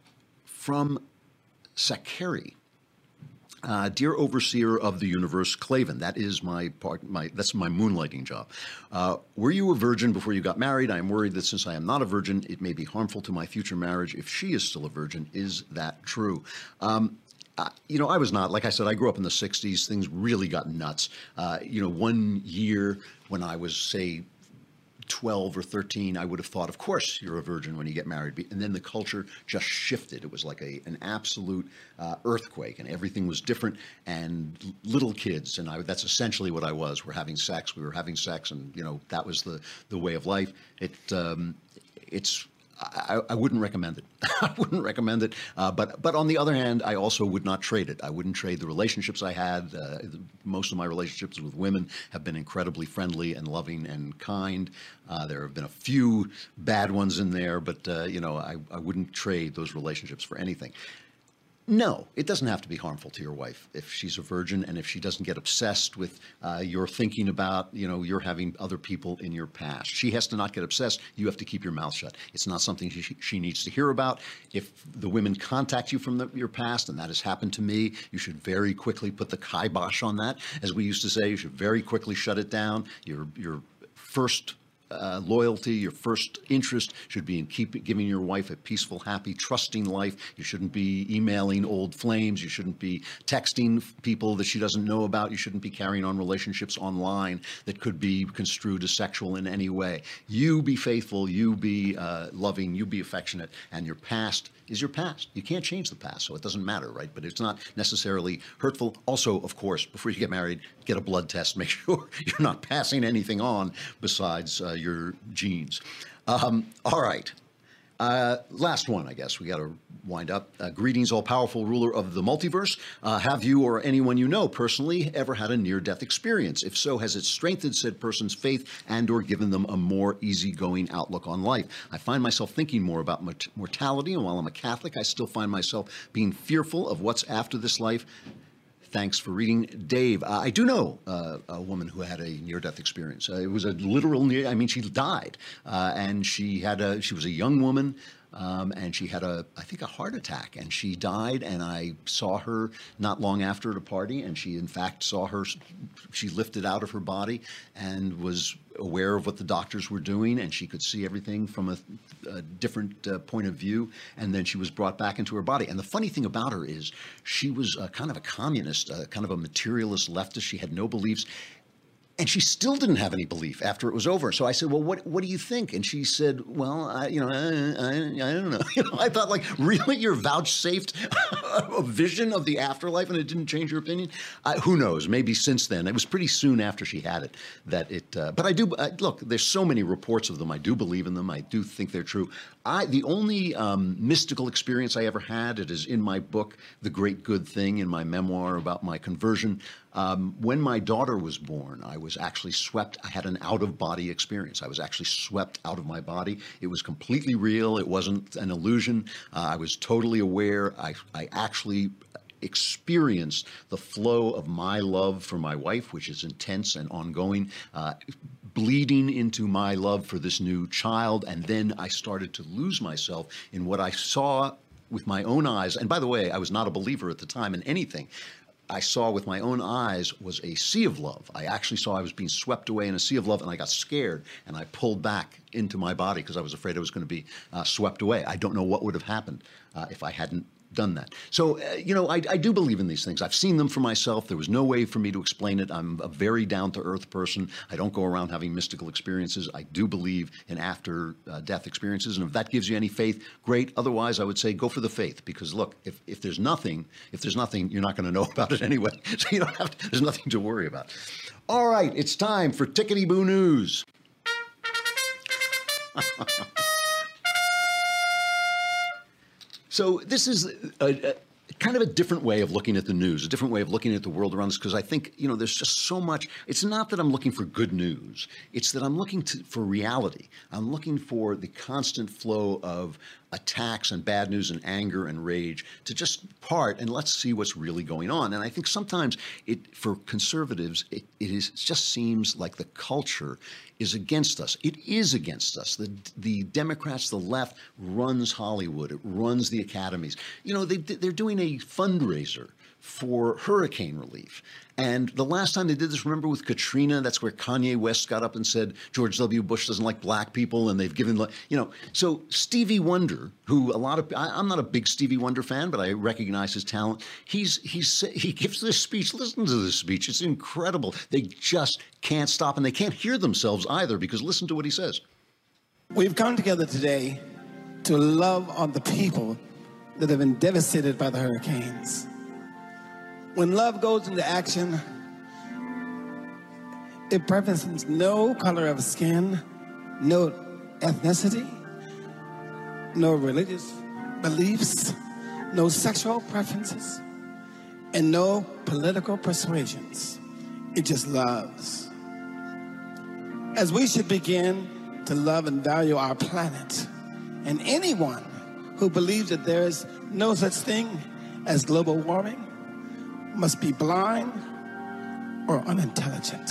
from Sakari, uh, dear overseer of the universe, Klavan, that is my part, my that's my moonlighting job. Uh, were you a virgin before you got married? I am worried that since I am not a virgin, it may be harmful to my future marriage if she is still a virgin. Is that true? Um, Uh, you know, I was not. Like I said, I grew up in the sixties. Things really got nuts. Uh, you know, one year when I was, say, twelve or thirteen, I would have thought, of course, you're a virgin when you get married. And then the culture just shifted. It was like a, an absolute uh, earthquake, and everything was different. And little kids, and I, that's essentially what I was. We're having sex. We were having sex, and, you know, that was the, the way of life. It um, It's... I, I wouldn't recommend it. I wouldn't recommend it. Uh, but but on the other hand, I also would not trade it. I wouldn't trade the relationships I had. Uh, most of my relationships with women have been incredibly friendly and loving and kind. Uh, there have been a few bad ones in there, but uh, you know, I, I wouldn't trade those relationships for anything. No, it doesn't have to be harmful to your wife if she's a virgin, and if she doesn't get obsessed with uh, your thinking about, you know, you're having other people in your past. She has to not get obsessed. You have to keep your mouth shut. It's not something she, she needs to hear about. If the women contact you from the, your past, and that has happened to me, you should very quickly put the kibosh on that. As we used to say, you should very quickly shut it down. Your, your first Uh, loyalty, your first interest should be in keep, giving your wife a peaceful, happy, trusting life. You shouldn't be emailing old flames. You shouldn't be texting people that she doesn't know about. You shouldn't be carrying on relationships online that could be construed as sexual in any way. You be faithful, you be uh, loving, you be affectionate, and your past is your past. You can't change the past, so it doesn't matter, right? But it's not necessarily hurtful. Also, of course, before you get married, get a blood test. Make sure you're not passing anything on besides uh, your genes. Um, all right. Uh, last one, I guess. We got to wind up. Uh, greetings, all-powerful ruler of the multiverse. Uh, have you or anyone you know personally ever had a near-death experience? If so, has it strengthened said person's faith and or given them a more easygoing outlook on life? I find myself thinking more about mort- mortality, and while I'm a Catholic, I still find myself being fearful of what's after this life. Thanks for reading, Dave. Uh, I do know uh, a woman who had a near-death experience. Uh, it was a literal near. I mean, she died, uh, and she had a. She was a young woman, um, and she had a, I think, a heart attack, and she died. And I saw her not long after at a party, and she, in fact, saw her. She lifted out of her body and was aware of what the doctors were doing, and she could see everything from a, a different uh, point of view, and then she was brought back into her body. And the funny thing about her is she was uh, kind of a communist, uh, kind of a materialist leftist. She had no beliefs. And she still didn't have any belief after it was over. So I said, well, what what do you think? And she said, well, I, you know, I, I, I don't know. You know, I thought, like, really, you're vouchsafed a vision of the afterlife and it didn't change your opinion? Uh, who knows? Maybe since then. It was pretty soon after she had it that it, uh, but I do, uh, look, there's so many reports of them. I do believe in them. I do think they're true. I, the only um, mystical experience I ever had, it is in my book, The Great Good Thing, in my memoir about my conversion. Um, when my daughter was born, I was actually swept. I had an out-of-body experience. I was actually swept out of my body. It was completely real. It wasn't an illusion. Uh, I was totally aware. I, I actually experienced the flow of my love for my wife, which is intense and ongoing, uh, bleeding into my love for this new child. And then I started to lose myself in what I saw with my own eyes. And by the way, I was not a believer at the time in anything. I saw with my own eyes was a sea of love. I actually saw I was being swept away in a sea of love, and I got scared, and I pulled back into my body because I was afraid I was going to be uh, swept away. I don't know what would have happened uh, if I hadn't done that. So, uh, you know, I, I do believe in these things. I've seen them for myself. There was no way for me to explain it. I'm a very down-to-earth person. I don't go around having mystical experiences. I do believe in after-death experiences, and if that gives you any faith, great. Otherwise, I would say go for the faith, because, look, if, if there's nothing, if there's nothing, you're not going to know about it anyway, so you don't have to, there's nothing to worry about. All right, it's time for Tickety Boo News. So this is a, a kind of a different way of looking at the news, a different way of looking at the world around us, because I think, you know, there's just so much. It's not that I'm looking for good news. It's that I'm looking to, for reality. I'm looking for the constant flow of attacks and bad news and anger and rage to just part and let's see what's really going on. And I think sometimes it, for conservatives, it, it is it just seems like the culture is against us. It is against us. The the Democrats, the left, runs Hollywood. It runs the academies. You know, they they're doing a fundraiser for hurricane relief. And the last time they did this, remember with Katrina, that's where Kanye West got up and said George W. Bush doesn't like black people, and they've given, you know, so Stevie Wonder, who a lot of, I, I'm not a big Stevie Wonder fan, but I recognize his talent. He's, he's, he gives this speech, listen to this speech, it's incredible. They just can't stop, and they can't hear themselves either, because listen to what he says. We've come together today to love on the people that have been devastated by the hurricanes. When love goes into action, it preferences no color of skin, no ethnicity, no religious beliefs, no sexual preferences, and no political persuasions. It just loves. As we should begin to love and value our planet, and anyone who believes that there is no such thing as global warming must be blind or unintelligent.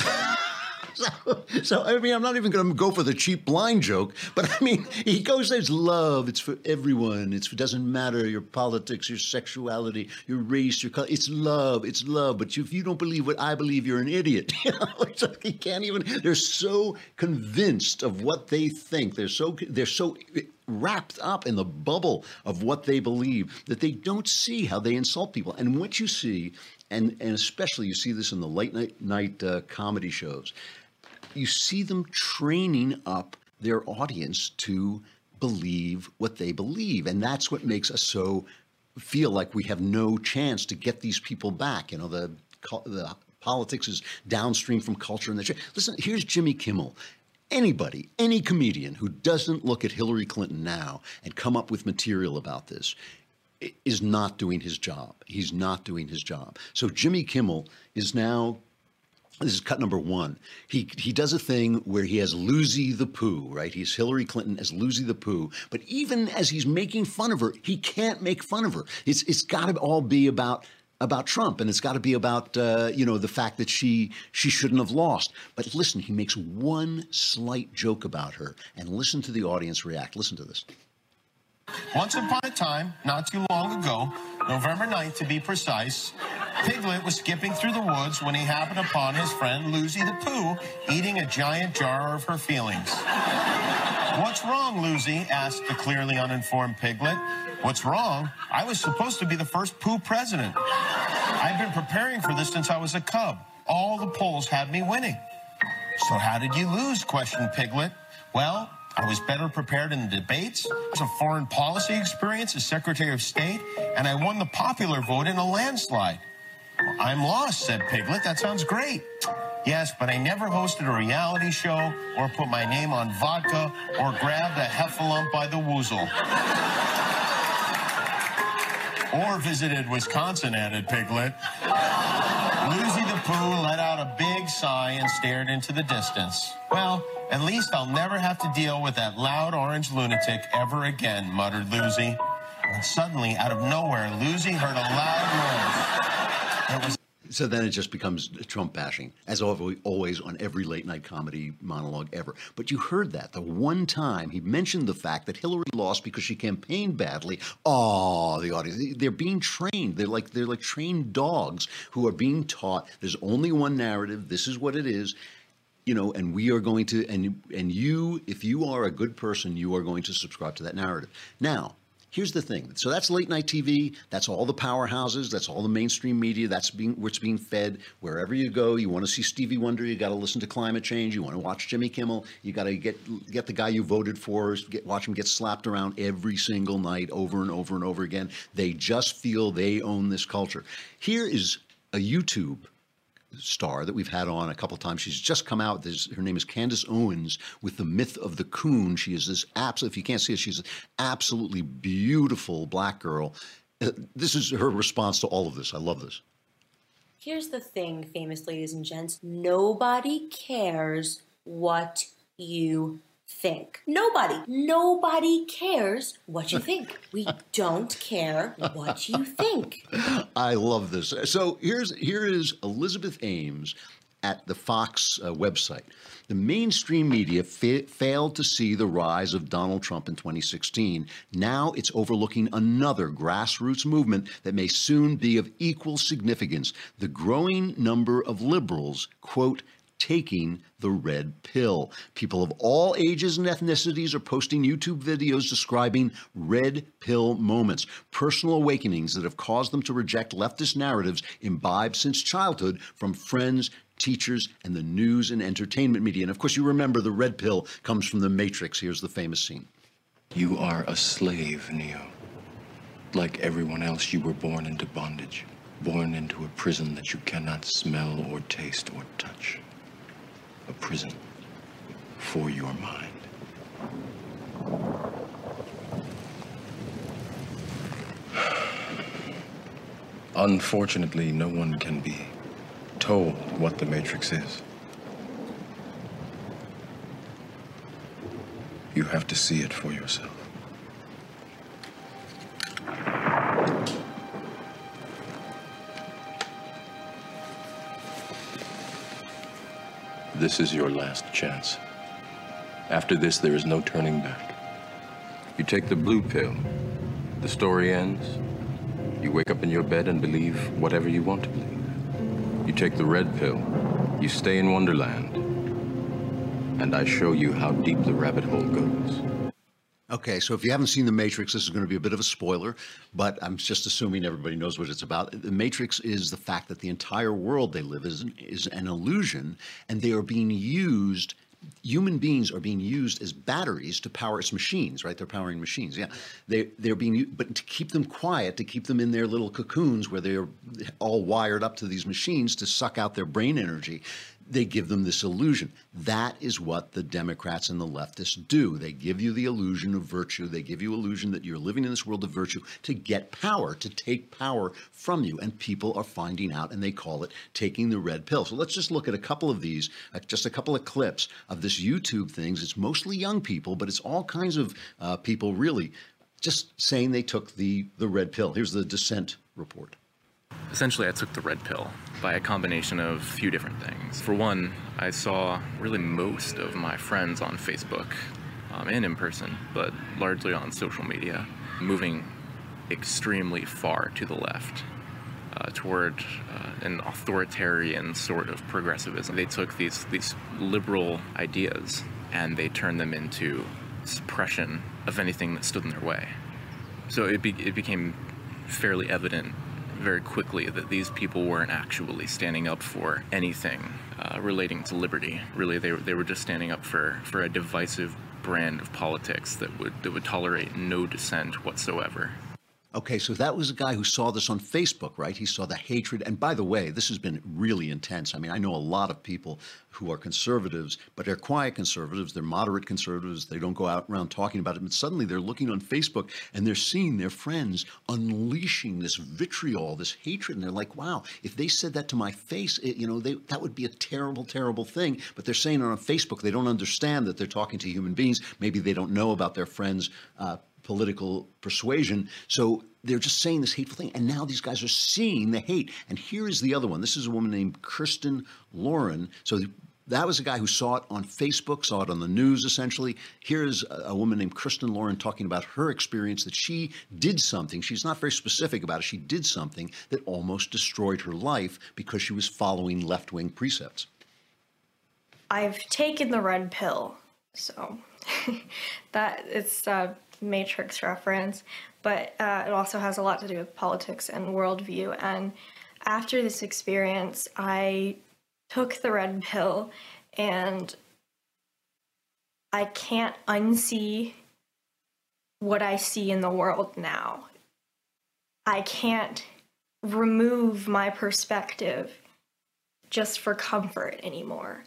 So, so, I mean, I'm not even going to go for the cheap blind joke, but I mean, he goes, there's love. It's for everyone. It's, it doesn't matter your politics, your sexuality, your race, your color. It's love. It's love. But if you don't believe what I believe, you're an idiot. You know, it's like he can't even, they're so convinced of what they think. They're so, they're so wrapped up in the bubble of what they believe that they don't see how they insult people. And what you see, and, and especially you see this in the late night, night uh, comedy shows, you see them training up their audience to believe what they believe. And that's what makes us so feel like we have no chance to get these people back. You know, the, the politics is downstream from culture. And the, listen, here's Jimmy Kimmel. Anybody, any comedian who doesn't look at Hillary Clinton now and come up with material about this is not doing his job. He's not doing his job. So Jimmy Kimmel is now, this is cut number one. He he does a thing where he has Lucy the Pooh, right? He's Hillary Clinton as Lucy the Pooh. But even as he's making fun of her, he can't make fun of her. It's it's got to all be about about Trump, and it's got to be about uh, you know, the fact that she she shouldn't have lost. But listen, he makes one slight joke about her, and listen to the audience react. Listen to this. Once upon a time, not too long ago, November ninth to be precise, Piglet was skipping through the woods when he happened upon his friend Lucy the Pooh eating a giant jar of her feelings. "What's wrong, Lucy?" asked the clearly uninformed Piglet. "What's wrong? I was supposed to be the first Pooh president. I've been preparing for this since I was a cub. All the polls had me winning." So how did you lose? Questioned Piglet. Well, I was better prepared in the debates, as a foreign policy experience as Secretary of State, and I won the popular vote in a landslide. Well, I'm lost, said Piglet. That sounds great. Yes, but I never hosted a reality show or put my name on vodka or grabbed a heffalump by the woozle. Or visited Wisconsin, added Piglet. Lucy the Pooh let out a big sigh and stared into the distance. Well, at least I'll never have to deal with that loud orange lunatic ever again, muttered Lucy. And suddenly, out of nowhere, Lucy heard a loud noise. It was So then it just becomes Trump bashing, as always on every late night comedy monologue ever. But you heard that the one time he mentioned the fact that Hillary lost because she campaigned badly. Oh, the audience, they're being trained. They're like they're like trained dogs who are being taught there's only one narrative. This is what it is. You know, and we are going to, and and you, if you are a good person, you are going to subscribe to that narrative. Now, here's the thing. So that's late night T V. That's all the powerhouses. That's all the mainstream media. That's being where it's being fed. Wherever you go, you want to see Stevie Wonder, you got to listen to Climate Change. You want to watch Jimmy Kimmel. You got to get get the guy you voted for. Get, watch him get slapped around every single night, over and over and over again. They just feel they own this culture. Here is a YouTube star that we've had on a couple of times. She's just come out. There's, her name is Candace Owens with The Myth of the Coon. She is this absolute, if you can't see it, she's an absolutely beautiful black girl. Uh, this is her response to all of this. I love this. Here's the thing, famous ladies and gents. Nobody cares what you think. Nobody. Nobody cares what you think. We don't care what you think. I love this. So here's here is Elizabeth Ames at the Fox uh, website. The mainstream media fa failed to see the rise of Donald Trump in twenty sixteen. Now it's overlooking another grassroots movement that may soon be of equal significance. The growing number of liberals, quote, taking the red pill. People of all ages and ethnicities are posting YouTube videos describing red pill moments, personal awakenings that have caused them to reject leftist narratives imbibed since childhood from friends, teachers, and the news and entertainment media. And of course, you remember the red pill comes from The Matrix. Here's the famous scene. You are a slave, Neo. Like everyone else, you were born into bondage, born into a prison that you cannot smell or taste or touch. A prison for your mind. Unfortunately, no one can be told what the Matrix is. You have to see it for yourself. This is your last chance. After this, there is no turning back. You take the blue pill, the story ends. You wake up in your bed and believe whatever you want to believe. You take the red pill, you stay in Wonderland, and I show you how deep the rabbit hole goes. Okay, so if you haven't seen The Matrix, this is going to be a bit of a spoiler, but I'm just assuming everybody knows what it's about. The Matrix is the fact that the entire world they live in is, is an illusion, and they are being used, human beings are being used as batteries to power its machines, right? They're powering machines, yeah. They, they're being, but to keep them quiet, to keep them in their little cocoons where they're all wired up to these machines to suck out their brain energy, they give them this illusion. That is what the Democrats and the leftists do. They give you the illusion of virtue. They give you illusion that you're living in this world of virtue to get power, to take power from you. And people are finding out, and they call it taking the red pill. So let's just look at a couple of these, uh, just a couple of clips of this YouTube things. It's mostly young people, but it's all kinds of uh, people really just saying they took the, the red pill. Here's the Dissent report. Essentially, I took the red pill by a combination of a few different things. For one, I saw really most of my friends on Facebook um, and in person, but largely on social media, moving extremely far to the left uh, toward uh, an authoritarian sort of progressivism. They took these, these liberal ideas and they turned them into suppression of anything that stood in their way. So it, be, it became fairly evident very quickly that these people weren't actually standing up for anything uh, relating to liberty. Really, they, they were just standing up for, for a divisive brand of politics that would, that would tolerate no dissent whatsoever. Okay, so that was a guy who saw this on Facebook, right? He saw the hatred. And by the way, this has been really intense. I mean, I know a lot of people who are conservatives, but they're quiet conservatives. They're moderate conservatives. They don't go out around talking about it. But suddenly they're looking on Facebook and they're seeing their friends unleashing this vitriol, this hatred. And they're like, wow, if they said that to my face, it, you know, they, that would be a terrible, terrible thing. But they're saying it on Facebook. They don't understand that they're talking to human beings. Maybe they don't know about their friends' uh, political persuasion. So they're just saying this hateful thing. And now these guys are seeing the hate. And here is the other one. This is a woman named Kirsten Lauren. So that was a guy who saw it on Facebook, saw it on the news, essentially. Here's a woman named Kirsten Lauren talking about her experience that she did something. She's not very specific about it. She did something that almost destroyed her life because she was following left-wing precepts. I've taken the red pill. So that it's uh Matrix reference, but uh, it also has a lot to do with politics and worldview. And after this experience, I took the red pill, and I can't unsee what I see in the world now. I can't remove my perspective just for comfort anymore.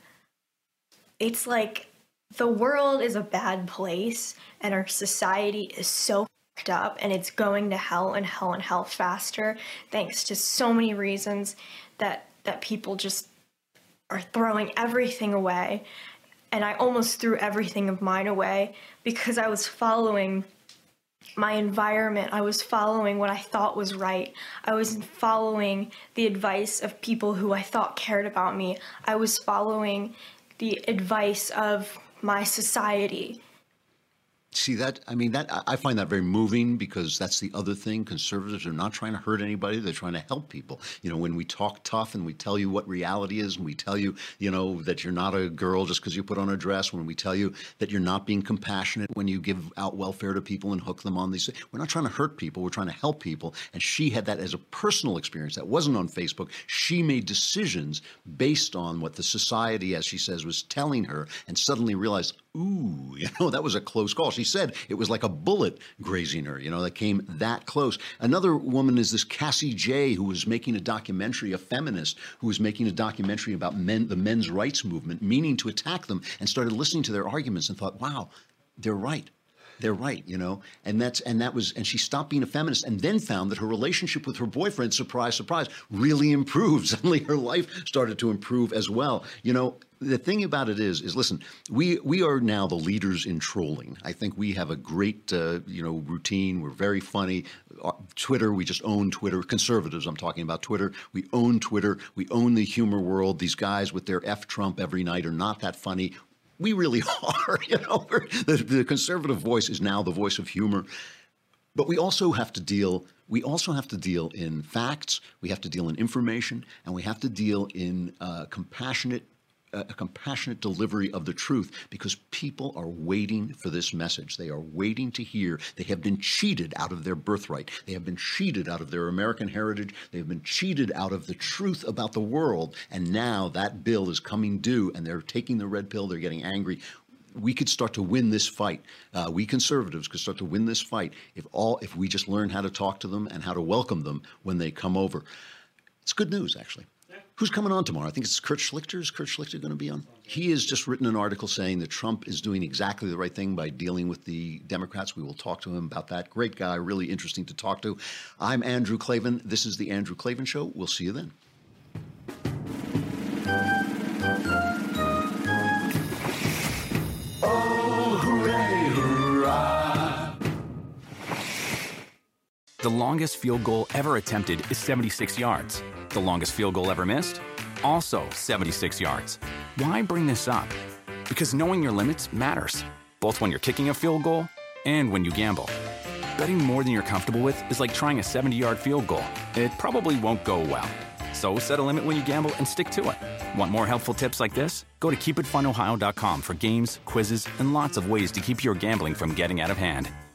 It's like the world is a bad place, and our society is so fucked up, and it's going to hell and hell and hell faster, thanks to so many reasons that that people just are throwing everything away. And I almost threw everything of mine away because I was following my environment. I was following what I thought was right. I was following the advice of people who I thought cared about me. I was following the advice of my society. See that? I mean, that I find that very moving, because that's the other thing. Conservatives are not trying to hurt anybody. They're trying to help people. You know, when we talk tough and we tell you what reality is, and we tell you, you know, that you're not a girl just because you put on a dress, when we tell you that you're not being compassionate when you give out welfare to people and hook them on these things, we're not trying to hurt people. We're trying to help people. And she had that as a personal experience. That wasn't on Facebook. She made decisions based on what the society, as she says, was telling her, and suddenly realized, ooh, you know, that was a close call. She said it was like a bullet grazing her, you know, that came that close. Another woman is this Cassie J, who was making a documentary, a feminist, who was making a documentary about men, the men's rights movement, meaning to attack them, and started listening to their arguments and thought, wow, they're right. They're right, you know, and that's and that was and she stopped being a feminist, and then found that her relationship with her boyfriend, surprise, surprise, really improved. Suddenly her life started to improve as well. You know, the thing about it is, is listen, we we are now the leaders in trolling. I think we have a great, uh, you know, routine. We're very funny. Uh, Twitter, we just own Twitter. Conservatives, I'm talking about Twitter. We own Twitter. We own the humor world. These guys with their F Trump every night are not that funny. We really are, you know, we're, the, the conservative voice is now the voice of humor. But we also have to deal, we also have to deal in facts, we have to deal in information, and we have to deal in uh, compassionate, uh, a compassionate delivery of the truth, because people are waiting for this message. They are waiting to hear. They have been cheated out of their birthright. They have been cheated out of their American heritage. They have been cheated out of the truth about the world. And now that bill is coming due, and they're taking the red pill. They're getting angry. We could start to win this fight. Uh, we conservatives could start to win this fight if all if we just learn how to talk to them and how to welcome them when they come over. It's good news, actually. Who's coming on tomorrow? I think it's Kurt Schlichter. Is Kurt Schlichter going to be on? He has just written an article saying that Trump is doing exactly the right thing by dealing with the Democrats. We will talk to him about that. Great guy, really interesting to talk to. I'm Andrew Klavan. This is the Andrew Klavan Show. We'll see you then. Oh, hooray, hurrah. The longest field goal ever attempted is seventy-six yards. The longest field goal ever missed? Also seventy-six yards. Why bring this up? Because knowing your limits matters, both when you're kicking a field goal and when you gamble. Betting more than you're comfortable with is like trying a seventy-yard field goal. It probably won't go well. So set a limit when you gamble and stick to it. Want more helpful tips like this? Go to keep it fun ohio dot com for games, quizzes, and lots of ways to keep your gambling from getting out of hand.